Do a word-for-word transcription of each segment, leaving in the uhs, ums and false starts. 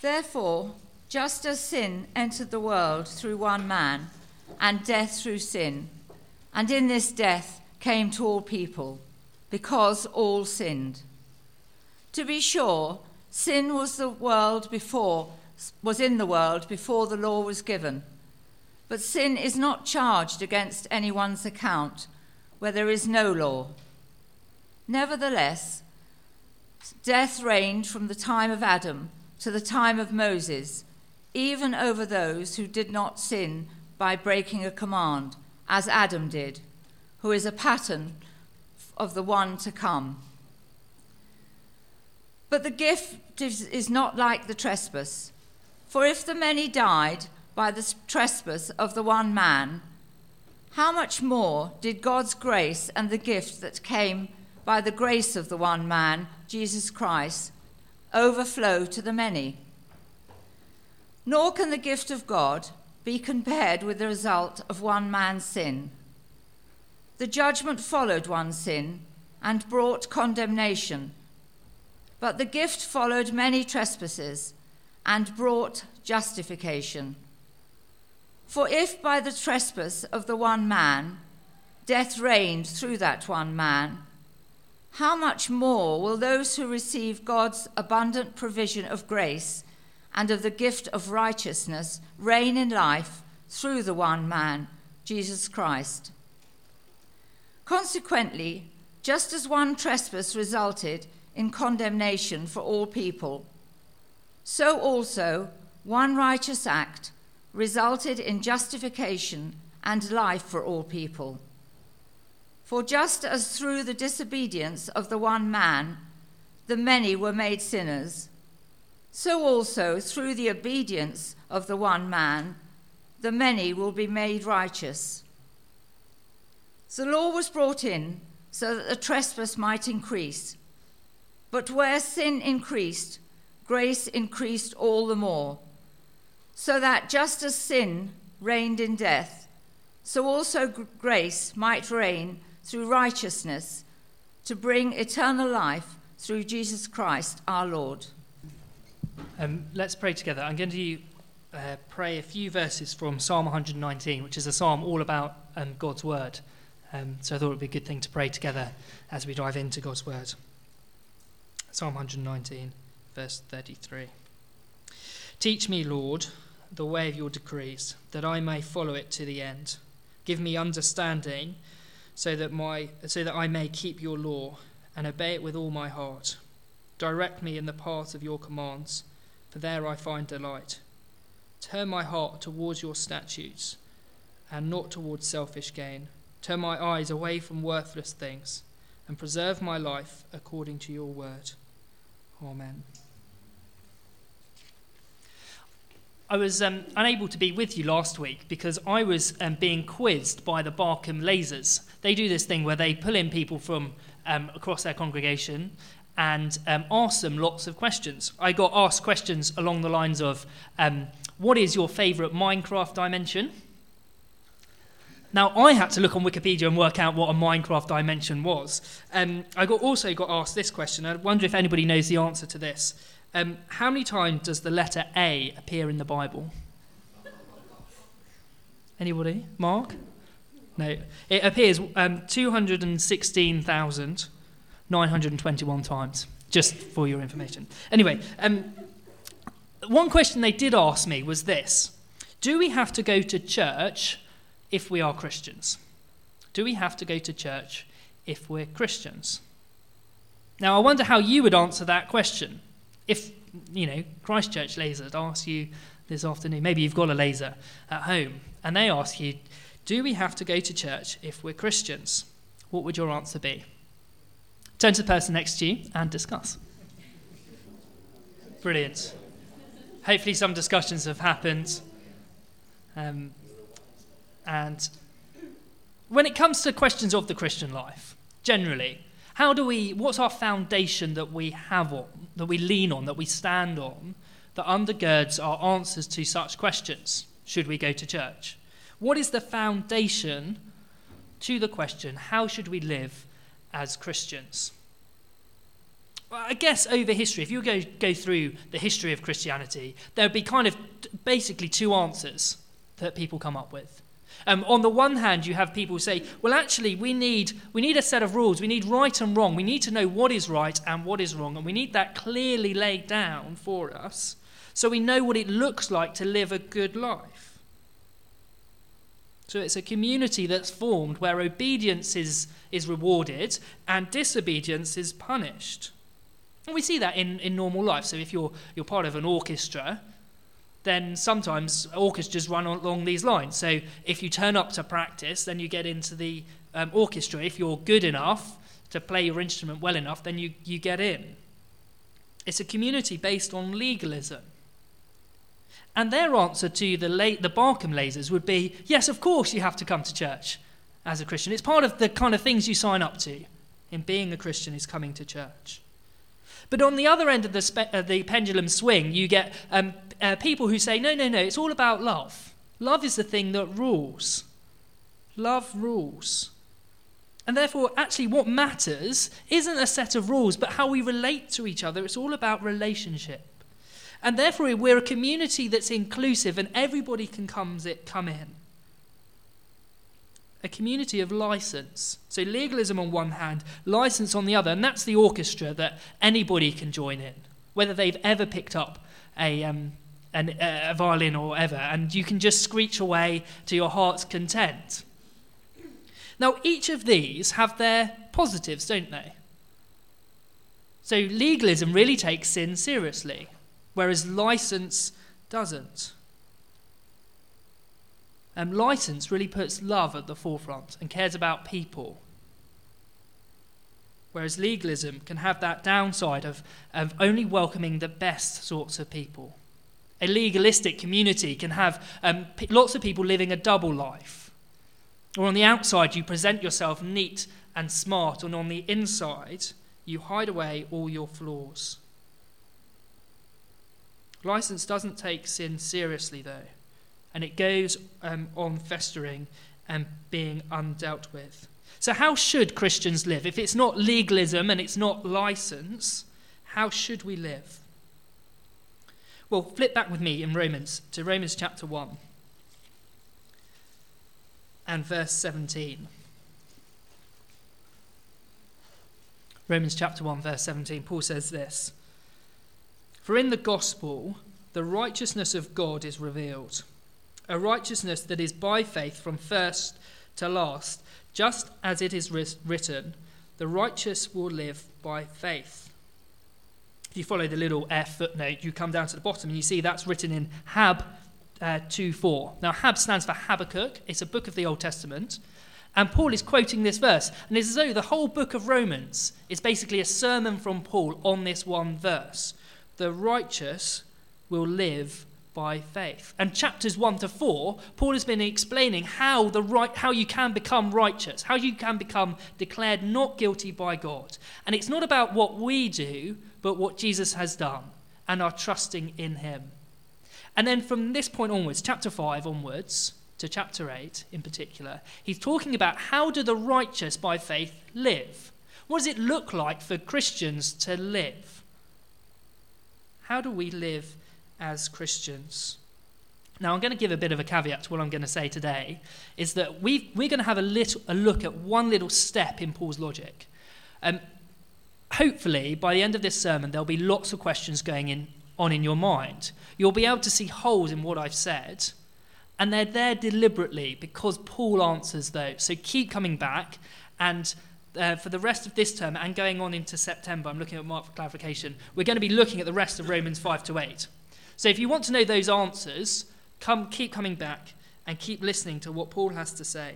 Therefore, just as sin entered the world through one man, and death through sin, and in this death came to all people, because all sinned. To be sure, sin was the world before was in the world before the law was given, but sin is not charged against anyone's account where there is no law. Nevertheless, death reigned from the time of Adam to the time of Moses, even over those who did not sin by breaking a command, as Adam did, who is a pattern of the one to come. But the gift is not like the trespass. For if the many died by the trespass of the one man, how much more did God's grace and the gift that came by the grace of the one man, Jesus Christ, overflow to the many? Nor can the gift of God be compared with the result of one man's sin. The judgment followed one sin and brought condemnation, but the gift followed many trespasses and brought justification. For if by the trespass of the one man death reigned through that one man, how much more will those who receive God's abundant provision of grace and of the gift of righteousness reign in life through the one man, Jesus Christ? Consequently, just as one trespass resulted in condemnation for all people, so also one righteous act resulted in justification and life for all people. For just as through the disobedience of the one man the many were made sinners, so also through the obedience of the one man the many will be made righteous. The law was brought in so that the trespass might increase, but where sin increased, grace increased all the more, so that just as sin reigned in death, so also grace might reign through righteousness to bring eternal life through Jesus Christ our Lord. Um, let's pray together. I'm going to uh, pray a few verses from Psalm one nineteen, which is a psalm all about um, God's word. Um, so I thought it would be a good thing to pray together as we dive into God's word. Psalm one nineteen, verse thirty-three. Teach me, Lord, the way of your decrees, that I may follow it to the end. Give me understanding, so that my so that I may keep your law and obey it with all my heart. Direct me in the path of your commands, for there I find delight. Turn my heart towards your statutes, and not towards selfish gain. Turn my eyes away from worthless things, and preserve my life according to your word. Amen. I was um, unable to be with you last week because I was um, being quizzed by the Barkham Lasers. They do this thing where they pull in people from um, across their congregation and um, ask them lots of questions. I got asked questions along the lines of, um, what is your favourite Minecraft dimension? Now, I had to look on Wikipedia and work out what a Minecraft dimension was. Um, I got also got asked this question. I wonder if anybody knows the answer to this. Um, how many times does the letter A appear in the Bible? Anybody? Mark? No. It appears um, two hundred sixteen thousand nine hundred twenty-one times, just for your information. Anyway, um, one question they did ask me was this. Do we have to go to church if we are Christians? Do we have to go to church if we're Christians? Now, I wonder how you would answer that question. If, you know, Christchurch Laser asks you this afternoon, maybe you've got a laser at home, and they ask you, do we have to go to church if we're Christians? What would your answer be? Turn to the person next to you and discuss. Brilliant. Hopefully some discussions have happened. Um, and when it comes to questions of the Christian life, generally, how do we, what's our foundation that we have on, that we lean on, that we stand on, that undergirds our answers to such questions? Should we go to church? What is the foundation to the question, how should we live as Christians? I guess over history, if you go go through the history of Christianity, there would be kind of basically two answers that people come up with. Um, on the one hand, you have people say, well, actually, we need we need a set of rules. We need right and wrong. We need to know what is right and what is wrong, and we need that clearly laid down for us so we know what it looks like to live a good life. So it's a community that's formed where obedience is, is rewarded and disobedience is punished. And we see that in, in normal life. So if you're you're part of an orchestra, then sometimes orchestras run along these lines. So if you turn up to practice, then you get into the um, orchestra. If you're good enough to play your instrument well enough, then you, you get in. It's a community based on legalism. And their answer to the, La- the Barkham lasers would be, yes, of course you have to come to church as a Christian. It's part of the kind of things you sign up to in being a Christian is coming to church. But on the other end of the, spe- uh, the pendulum swing, you get um, uh, people who say, no, no, no, it's all about love. Love is the thing that rules. Love rules. And therefore, actually, what matters isn't a set of rules, but how we relate to each other. It's all about relationship. And therefore, we're a community that's inclusive and everybody can come, come in. A community of license. So legalism on one hand, license on the other, and that's the orchestra that anybody can join in, whether they've ever picked up a, um, an, a violin or ever, and you can just screech away to your heart's content. Now, each of these have their positives, don't they? So legalism really takes sin seriously, whereas license doesn't. Um, license really puts love at the forefront and cares about people. Whereas legalism can have that downside of, of only welcoming the best sorts of people. A legalistic community can have um, p- lots of people living a double life. Or on the outside you present yourself neat and smart, and on the inside you hide away all your flaws. License doesn't take sin seriously though. And it goes um, on festering and being undealt with. So how should Christians live? If it's not legalism and it's not license, how should we live? Well, flip back with me in Romans to Romans chapter one and verse seventeen. Romans chapter one, verse seventeen, Paul says this: "For in the gospel, the righteousness of God is revealed, a righteousness that is by faith from first to last, just as it is written, the righteous will live by faith." If you follow the little F footnote, you come down to the bottom and you see that's written in Hab uh, two four. Now, Hab stands for Habakkuk. It's a book of the Old Testament. And Paul is quoting this verse. And it's as though the whole book of Romans is basically a sermon from Paul on this one verse. The righteous will live by faith. And chapters one to four, Paul has been explaining how the right, how you can become righteous, how you can become declared not guilty by God. And it's not about what we do, but what Jesus has done, and our trusting in him. And then from this point onwards, chapter five onwards to chapter eight in particular, he's talking about how do the righteous by faith live? What does it look like for Christians to live? How do we live as Christians? Now, I'm going to give a bit of a caveat to what I'm going to say today, is that we we're going to have a little a look at one little step in Paul's logic. Um, hopefully, by the end of this sermon, there'll be lots of questions going in, on in your mind. You'll be able to see holes in what I've said, and they're there deliberately because Paul answers those. So keep coming back, and Uh, for the rest of this term and going on into September, I'm looking at Mark for clarification, we're going to be looking at the rest of Romans five to eight. So if you want to know those answers, come, keep coming back and keep listening to what Paul has to say.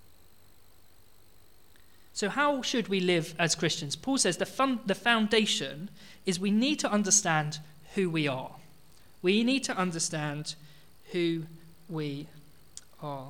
So how should we live as Christians? Paul says the, fun, the foundation is we need to understand who we are. We need to understand who we are.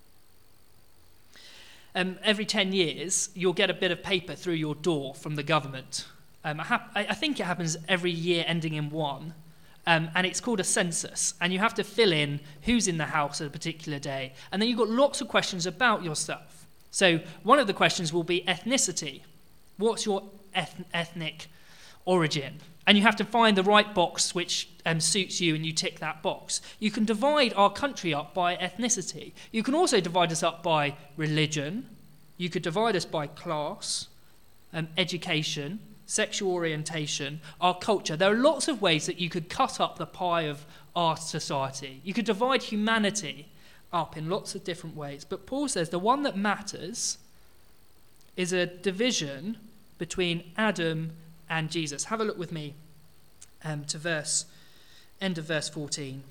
Um, every ten years, you'll get a bit of paper through your door from the government. Um, I, ha- I think it happens every year ending in one, um, and it's called a census. And you have to fill in who's in the house at a particular day. And then you've got lots of questions about yourself. So one of the questions will be ethnicity. What's your eth- ethnic origin. And you have to find the right box which um, suits you, and you tick that box. You can divide our country up by ethnicity. You can also divide us up by religion. You could divide us by class, um, education, sexual orientation, our culture. There are lots of ways that you could cut up the pie of our society. You could divide humanity up in lots of different ways. But Paul says the one that matters is a division between Adam and Jesus. Have a look with me um, to verse, end of verse fourteen.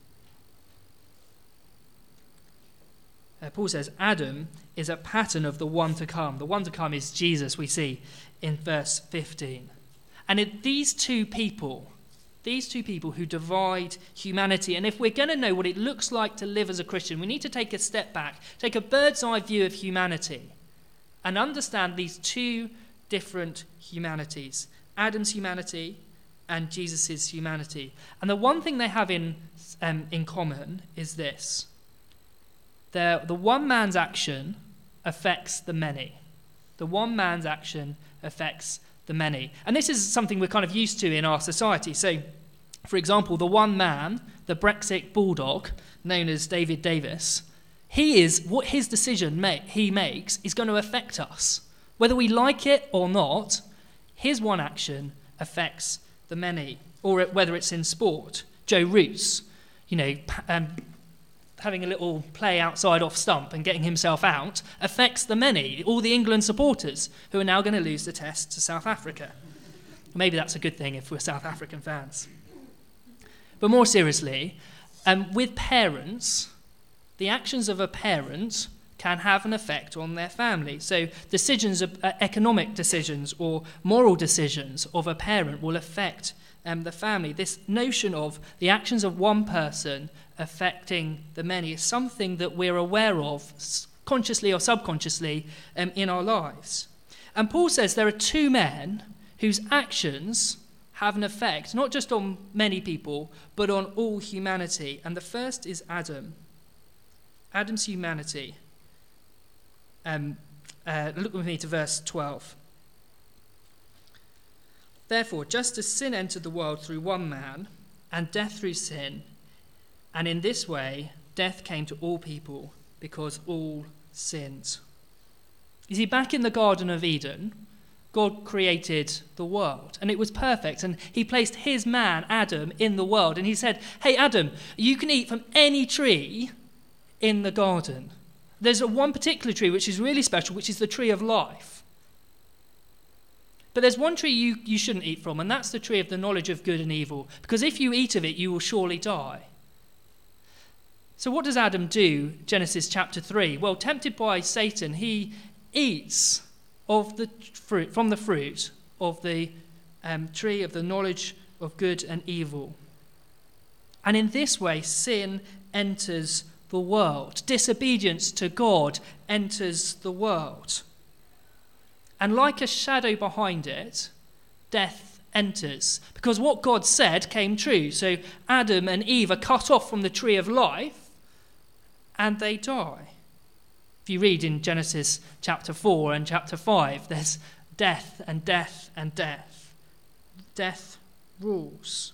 Uh, Paul says, Adam is a pattern of the one to come. The one to come is Jesus, we see in verse fifteen. And it, these two people, these two people who divide humanity, and if we're going to know what it looks like to live as a Christian, we need to take a step back, take a bird's eye view of humanity, and understand these two different humanities, Adam's humanity and Jesus' humanity. And the one thing they have in um, in common is this. They're, the one man's action affects the many. The one man's action affects the many. And this is something we're kind of used to in our society. So, for example, the one man, the Brexit bulldog, known as David Davis, he is, what his decision ma- he makes is going to affect us. Whether we like it or not, his one action affects the many. Or whether it's in sport, Joe Root's, you know, um, having a little play outside off stump and getting himself out affects the many, all the England supporters who are now going to lose the test to South Africa. Maybe that's a good thing if we're South African fans. But more seriously, um, with parents, the actions of a parent can have an effect on their family. So decisions, of, uh, economic decisions or moral decisions of a parent will affect um, the family. This notion of the actions of one person affecting the many is something that we're aware of, consciously or subconsciously, um, in our lives. And Paul says there are two men whose actions have an effect, not just on many people, but on all humanity. And the first is Adam. Adam's humanity. Um, uh, look with me to verse twelve. Therefore, just as sin entered the world through one man, and death through sin, and in this way death came to all people because all sinned. You see, back in the Garden of Eden, God created the world, and it was perfect, and he placed his man, Adam, in the world, and he said, hey, Adam, you can eat from any tree in the garden. There's a one particular tree which is really special, which is the tree of life. But there's one tree you, you shouldn't eat from, and that's the tree of the knowledge of good and evil, because if you eat of it, you will surely die. So what does Adam do, Genesis chapter three? Well, tempted by Satan, he eats of the fruit, from the fruit of the um, tree of the knowledge of good and evil. And in this way, sin enters the world. Disobedience to God enters the world. And like a shadow behind it, death enters. Because what God said came true. So Adam and Eve are cut off from the tree of life, and they die. If you read in Genesis chapter four and chapter five, there's death and death and death. Death rules.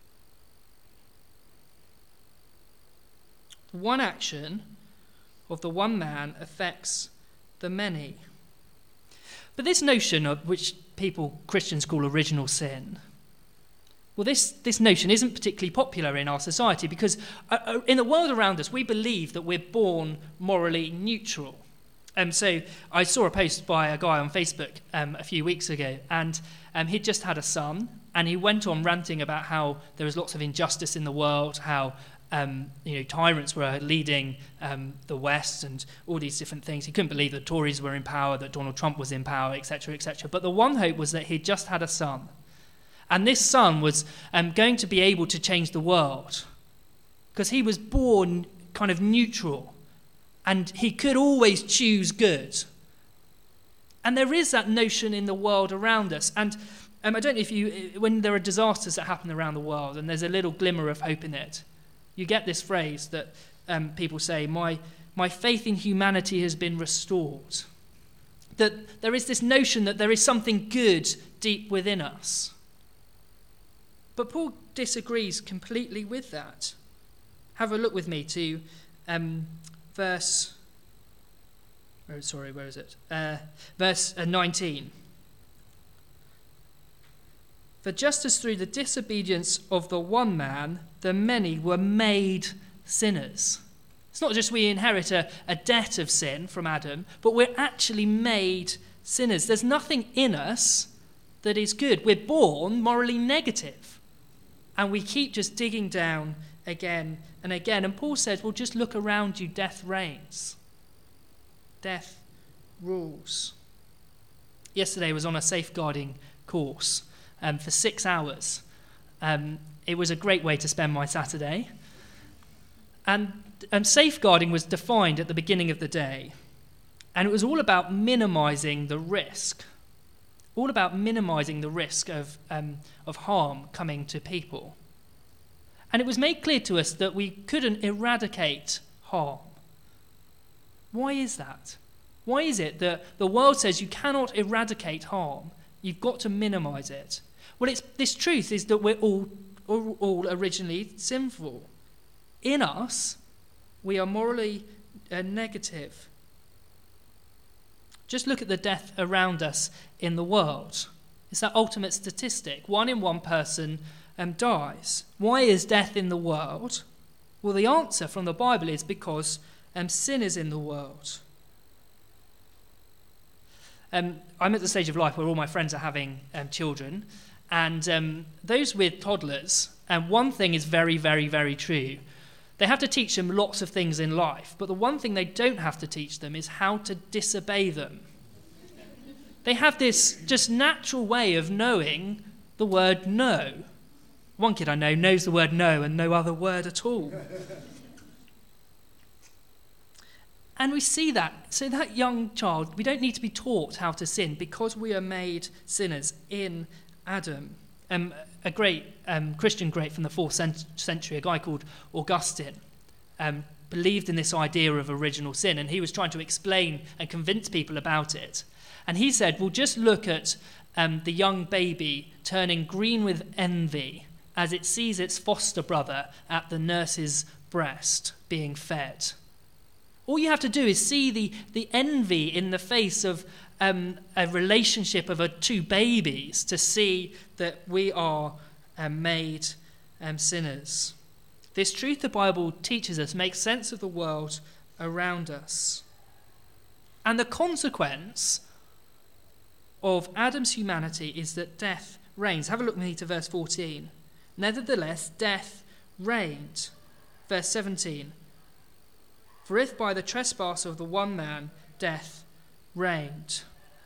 One action of the one man affects the many. But this notion of which people, Christians, call original sin, well, this, this notion isn't particularly popular in our society because uh, in the world around us, we believe that we're born morally neutral. Um, so I saw a post by a guy on Facebook um, a few weeks ago, and um, he'd just had a son, and he went on ranting about how there was lots of injustice in the world, how um, you know tyrants were leading um, the West, and all these different things. He couldn't believe that Tories were in power, that Donald Trump was in power, et cetera, et cetera. But the one hope was that he'd just had a son. And this son was um, going to be able to change the world because he was born kind of neutral and he could always choose good. And there is that notion in the world around us. And um, I don't know if you, when there are disasters that happen around the world and there's a little glimmer of hope in it, you get this phrase that um, people say, my, my faith in humanity has been restored. That there is this notion that there is something good deep within us. But Paul disagrees completely with that. Have a look with me to um, verse, oh, sorry, where is it? Uh, verse uh, nineteen. For just as through the disobedience of the one man, the many were made sinners. It's not just we inherit a, a debt of sin from Adam, but we're actually made sinners. There's nothing in us that is good. We're born morally negative. And we keep just digging down again and again. And Paul says, well, just look around you. Death reigns. Death rules. Yesterday I was on a safeguarding course um, for six hours. Um, it was a great way to spend my Saturday. And um, safeguarding was defined at the beginning of the day. And it was all about minimizing the risk. All about minimizing the risk of um, of harm coming to people. And it was made clear to us that we couldn't eradicate harm. Why is that? Why is it that the world says you cannot eradicate harm? You've got to minimize it. Well, it's this truth is that we're all, all, all originally sinful. In us, we are morally uh, negative. Just look at the death around us in the world. It's that ultimate statistic. One in one person um, dies. Why is death in the world? Well, the answer from the Bible is because um, sin is in the world. Um, I'm at the stage of life where all my friends are having um, children, and um, those with toddlers, and um, one thing is very, very, very true. They have to teach them lots of things in life, but the one thing they don't have to teach them is how to disobey them. They have this just natural way of knowing the word no. One kid I know knows the word no and no other word at all. And we see that. So that young child, we don't need to be taught how to sin because we are made sinners in Adam. Um, a great um, Christian great from the fourth century, a guy called Augustine, um, believed in this idea of original sin, and he was trying to explain and convince people about it. And he said, well, just look at um, the young baby turning green with envy as it sees its foster brother at the nurse's breast being fed. All you have to do is see the, the envy in the face of Um, a relationship of a, two babies to see that we are um, made um, sinners. This truth the Bible teaches us makes sense of the world around us. And the consequence of Adam's humanity is that death reigns. Have a look with me to verse fourteen. Nevertheless, death reigned. Verse seventeen. For if by the trespass of the one man death reigned.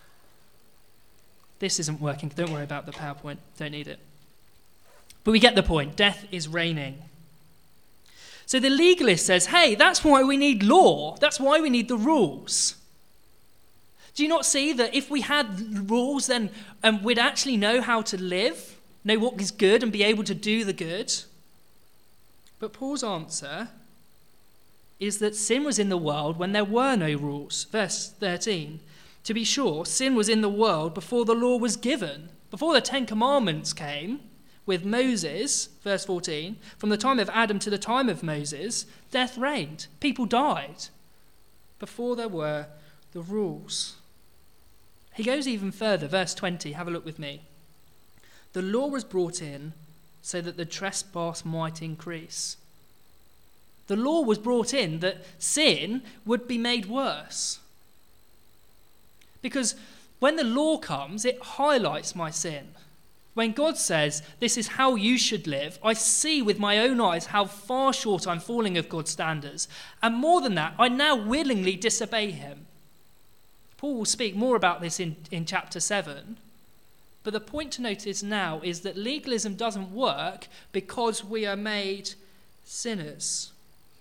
This isn't working. Don't worry about the PowerPoint. Don't need it. But we get the point. Death is reigning. So the legalist says, hey, that's why we need law. That's why we need the rules. Do you not see that if we had rules, then um, we'd actually know how to live, know what is good, and be able to do the good? But Paul's answer is that sin was in the world when there were no rules. Verse thirteen, to be sure, sin was in the world before the law was given. Before the Ten Commandments came with Moses, verse fourteen, from the time of Adam to the time of Moses, death reigned. People died before there were the rules. He goes even further, verse twenty, have a look with me. The law was brought in so that the trespass might increase. The law was brought in that sin would be made worse. Because when the law comes, it highlights my sin. When God says, this is how you should live, I see with my own eyes how far short I'm falling of God's standards. And more than that, I now willingly disobey him. Paul will speak more about this in, in chapter seven. But the point to notice now is that legalism doesn't work because we are made sinners.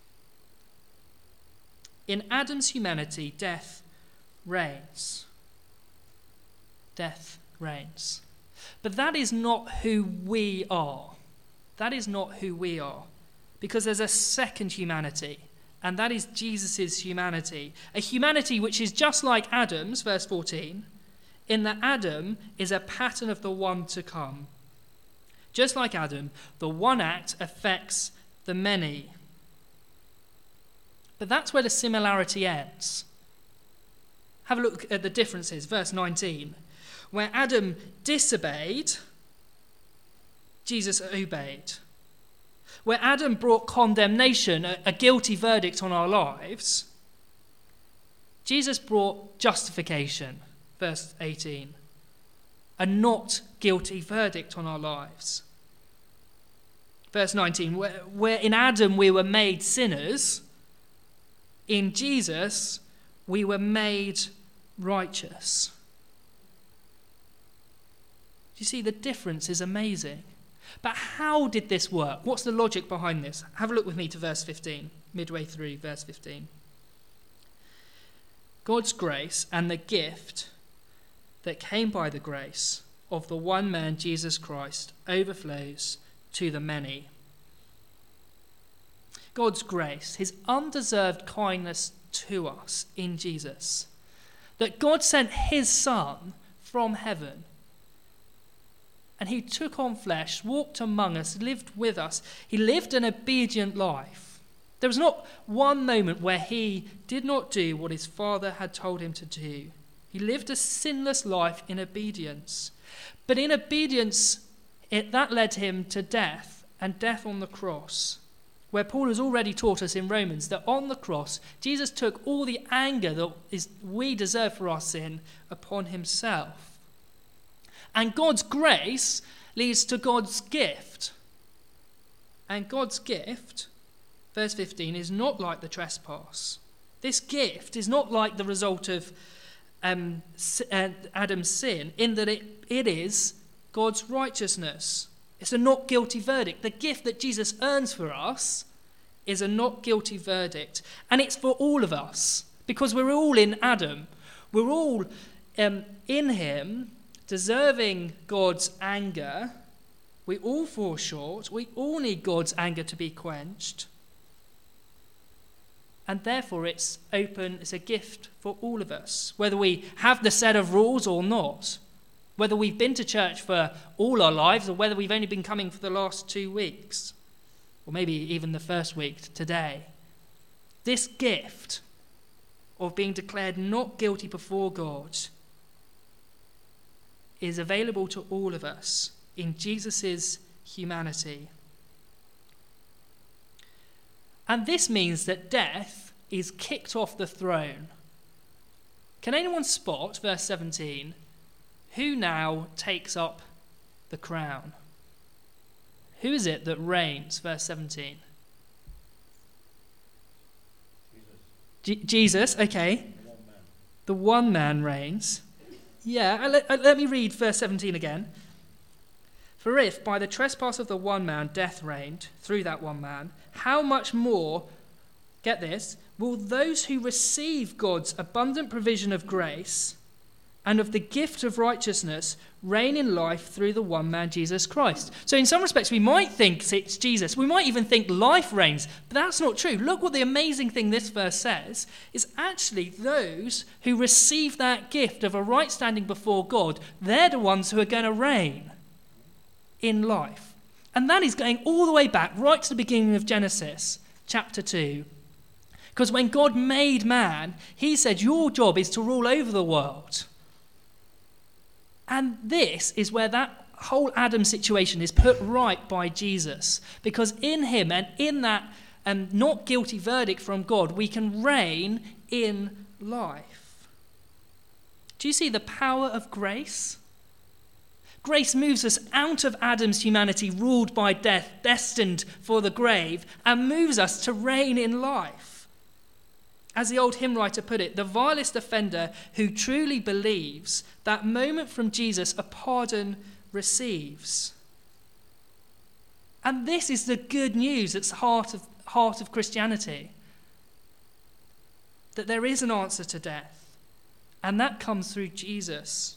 In Adam's humanity, death reigns. Death reigns. But that is not who we are. That is not who we are. Because there's a second humanity, and that is Jesus' humanity. A humanity which is just like Adam's, verse fourteen, in that Adam is a pattern of the one to come. Just like Adam, the one act affects the many. But that's where the similarity ends. Have a look at the differences. Verse nineteen. Where Adam disobeyed, Jesus obeyed. Where Adam brought condemnation, a, a guilty verdict on our lives, Jesus brought justification. Verse eighteen. A not guilty verdict on our lives. Verse nineteen, where, where in Adam we were made sinners, in Jesus we were made righteous. You see, the difference is amazing. But how did this work? What's the logic behind this? Have a look with me to verse fifteen, midway through verse fifteen. God's grace and the gift that came by the grace of the one man, Jesus Christ, overflows to the many. God's grace, his undeserved kindness to us in Jesus, that God sent his Son from heaven, and he took on flesh, walked among us, lived with us. He lived an obedient life. There was not one moment where he did not do what his Father had told him to do. He lived a sinless life in obedience. But in obedience, it, that led him to death, and death on the cross, where Paul has already taught us in Romans that on the cross, Jesus took all the anger that is, we deserve for our sin upon himself. And God's grace leads to God's gift. And God's gift, verse fifteen, is not like the trespass. This gift is not like the result of Um, uh, Adam's sin, in that it, it is God's righteousness. It's a not guilty verdict. The gift that Jesus earns for us is a not guilty verdict. And it's for all of us, because we're all in Adam. We're all um, in him, deserving God's anger. We all fall short. We all need God's anger to be quenched. And therefore it's open, it's a gift for all of us, whether we have the set of rules or not, whether we've been to church for all our lives or whether we've only been coming for the last two weeks, or maybe even the first week today. This gift of being declared not guilty before God is available to all of us in Jesus' humanity. And this means that death is kicked off the throne. Can anyone spot, verse seventeen, who now takes up the crown? Who is it that reigns, verse seventeen? Jesus. G- Jesus, okay. The one man, the one man reigns. Yeah, let, let me read verse seventeen again. For if by the trespass of the one man death reigned through that one man, how much more, get this, will those who receive God's abundant provision of grace and of the gift of righteousness reign in life through the one man, Jesus Christ? So in some respects, we might think it's Jesus. We might even think life reigns, but that's not true. Look what the amazing thing this verse says is actually those who receive that gift of a right standing before God, they're the ones who are going to reign in life. And that is going all the way back right to the beginning of Genesis chapter two. Because when God made man, he said, your job is to rule over the world. And this is where that whole Adam situation is put right by Jesus. Because in him and in that um, not guilty verdict from God, we can reign in life. Do you see the power of grace? Grace moves us out of Adam's humanity ruled by death, destined for the grave, and moves us to reign in life. As the old hymn writer put it, the vilest offender who truly believes that moment from Jesus a pardon receives. And this is the good news that's the heart of, heart of Christianity. That there is an answer to death, and that comes through Jesus.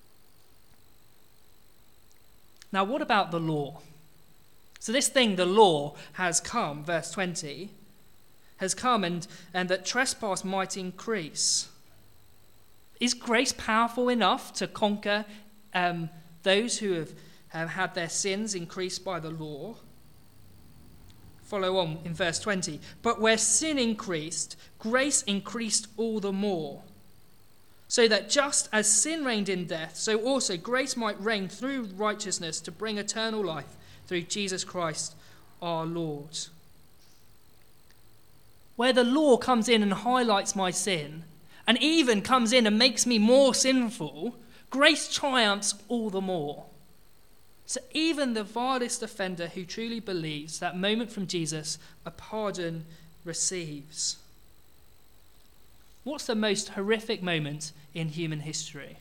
Now, what about the law? So this thing, the law, has come, verse twenty, has come and, and that trespass might increase. Is grace powerful enough to conquer um, those who have, um, had their sins increased by the law. Follow on in verse twenty. But where sin increased, grace increased all the more, so that just as sin reigned in death, so also grace might reign through righteousness to bring eternal life through Jesus Christ our Lord. Where the law comes in and highlights my sin, and even comes in and makes me more sinful, grace triumphs all the more. So even the vilest offender who truly believes, that moment from Jesus, a pardon receives. What's the most horrific moment in human history?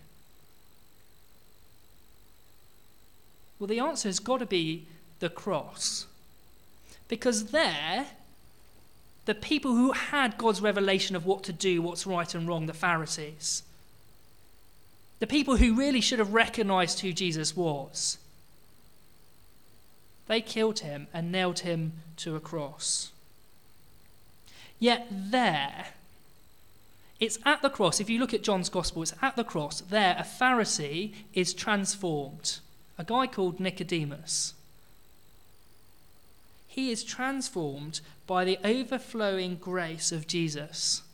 Well, the answer has got to be the cross. Because there, the people who had God's revelation of what to do, what's right and wrong, the Pharisees, the people who really should have recognized who Jesus was, they killed him and nailed him to a cross. Yet there, it's at the cross, if you look at John's Gospel, it's at the cross, there a Pharisee is transformed, a guy called Nicodemus. He is transformed by the overflowing grace of Jesus.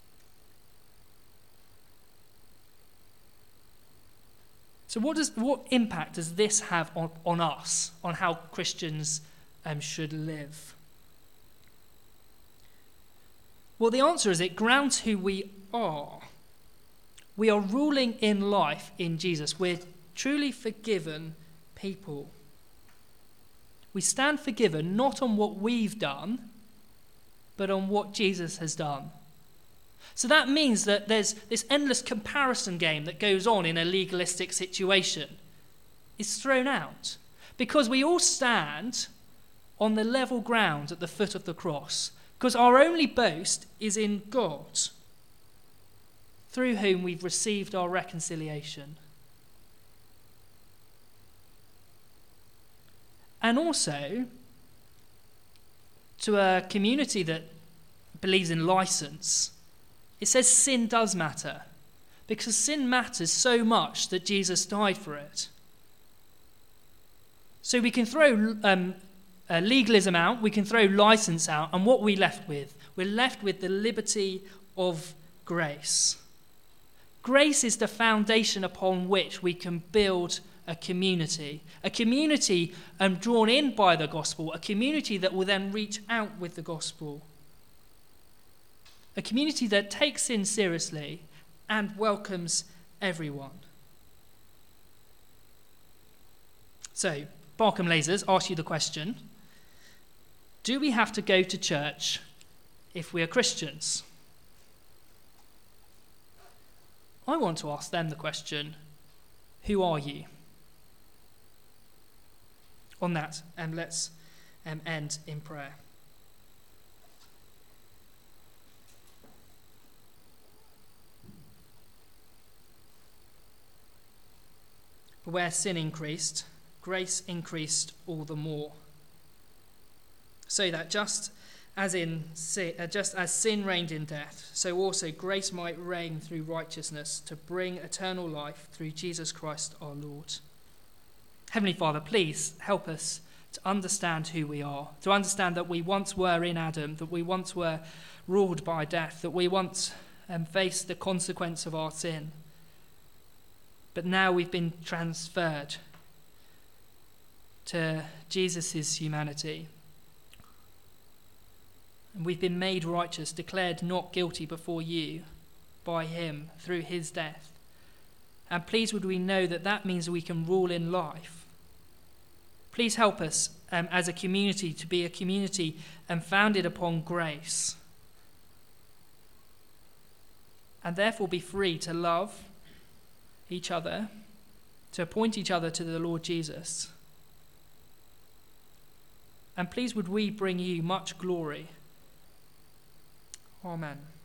So what does what impact does this have on, on us, on how Christians um, should live? Well, the answer is it grounds who we are. We are ruling in life in Jesus. We're truly forgiven people. We stand forgiven not on what we've done, but on what Jesus has done. So that means that there's this endless comparison game that goes on in a legalistic situation. It's thrown out because we all stand on the level ground at the foot of the cross, because our only boast is in God, through whom we've received our reconciliation. And also, to a community that believes in license, it says sin does matter, because sin matters so much that Jesus died for it. So we can throw um, uh, legalism out, we can throw license out, and what are we left with? We're left with the liberty of grace. Grace is the foundation upon which we can build a community, a community um, drawn in by the gospel, a community that will then reach out with the gospel, a community that takes sin seriously and welcomes everyone. So, Barkham Lasers asks you the question, do we have to go to church if we are Christians? I want to ask them the question, who are you? On that, and um, let's um, end in prayer. Where sin increased, grace increased all the more. So that just as in sin, uh, just as sin reigned in death, so also grace might reign through righteousness to bring eternal life through Jesus Christ our Lord. Heavenly Father, please help us to understand who we are, to understand that we once were in Adam, that we once were ruled by death, that we once um, faced the consequence of our sin. But now we've been transferred to Jesus' humanity. And we've been made righteous, declared not guilty before you by him through his death. And please would we know that that means we can rule in life. Please help us um, as a community to be a community um, founded upon grace. And therefore be free to love each other, to point each other to the Lord Jesus. And please would we bring you much glory. Amen.